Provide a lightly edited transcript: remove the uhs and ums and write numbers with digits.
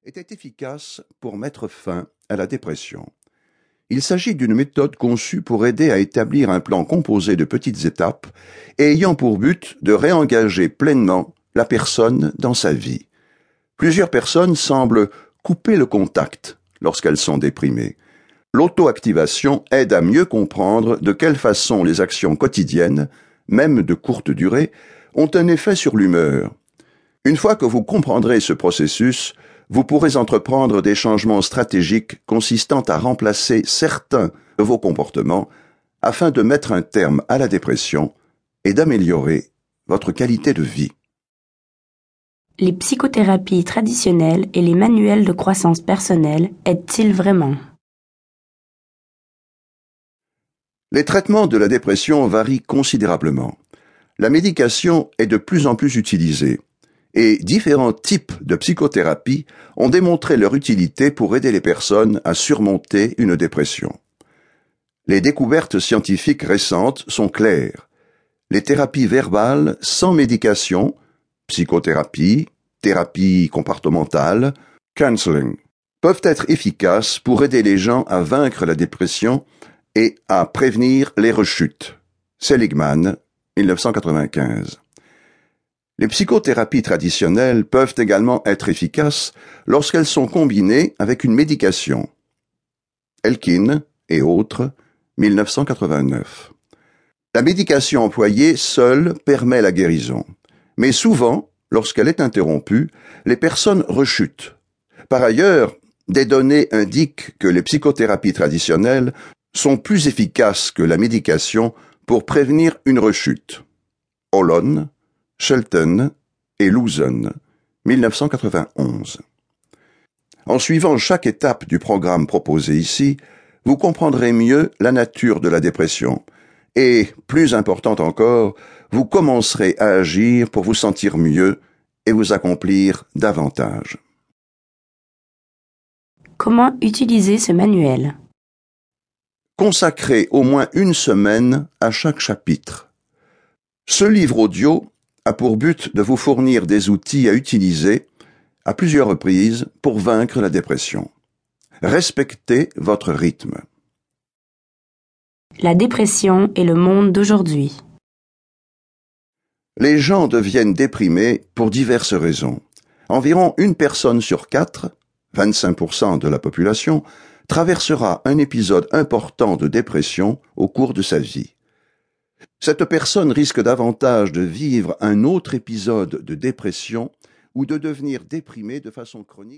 était efficace pour mettre fin à la dépression. Il s'agit d'une méthode conçue pour aider à établir un plan composé de petites étapes et ayant pour but de réengager pleinement la personne dans sa vie. Plusieurs personnes semblent couper le contact lorsqu'elles sont déprimées. L'auto-activation aide à mieux comprendre de quelle façon les actions quotidiennes, même de courte durée, ont un effet sur l'humeur. Une fois que vous comprendrez ce processus, vous pourrez entreprendre des changements stratégiques consistant à remplacer certains de vos comportements afin de mettre un terme à la dépression et d'améliorer votre qualité de vie. Les psychothérapies traditionnelles et les manuels de croissance personnelle aident-ils vraiment? Les traitements de la dépression varient considérablement. La médication est de plus en plus utilisée et différents types de psychothérapie ont démontré leur utilité pour aider les personnes à surmonter une dépression. Les découvertes scientifiques récentes sont claires. Les thérapies verbales sans médication, psychothérapie, thérapie comportementale, counseling, peuvent être efficaces pour aider les gens à vaincre la dépression et à prévenir les rechutes. Seligman, 1995. Les psychothérapies traditionnelles peuvent également être efficaces lorsqu'elles sont combinées avec une médication. Elkin et autres, 1989. La médication employée seule permet la guérison, mais souvent, lorsqu'elle est interrompue, les personnes rechutent. Par ailleurs, des données indiquent que les psychothérapies traditionnelles sont plus efficaces que la médication pour prévenir une rechute. Holon, Shelton et Luzon, 1991. En suivant chaque étape du programme proposé ici, vous comprendrez mieux la nature de la dépression et, plus important encore, vous commencerez à agir pour vous sentir mieux et vous accomplir davantage. Comment utiliser ce manuel? Consacrez au moins une semaine à chaque chapitre. Ce livre audio a pour but de vous fournir des outils à utiliser à plusieurs reprises pour vaincre la dépression. Respectez votre rythme. La dépression et le monde d'aujourd'hui. Les gens deviennent déprimés pour diverses raisons. Environ une personne sur 4, 25% de la population, traversera un épisode important de dépression au cours de sa vie. Cette personne risque davantage de vivre un autre épisode de dépression ou de devenir déprimée de façon chronique.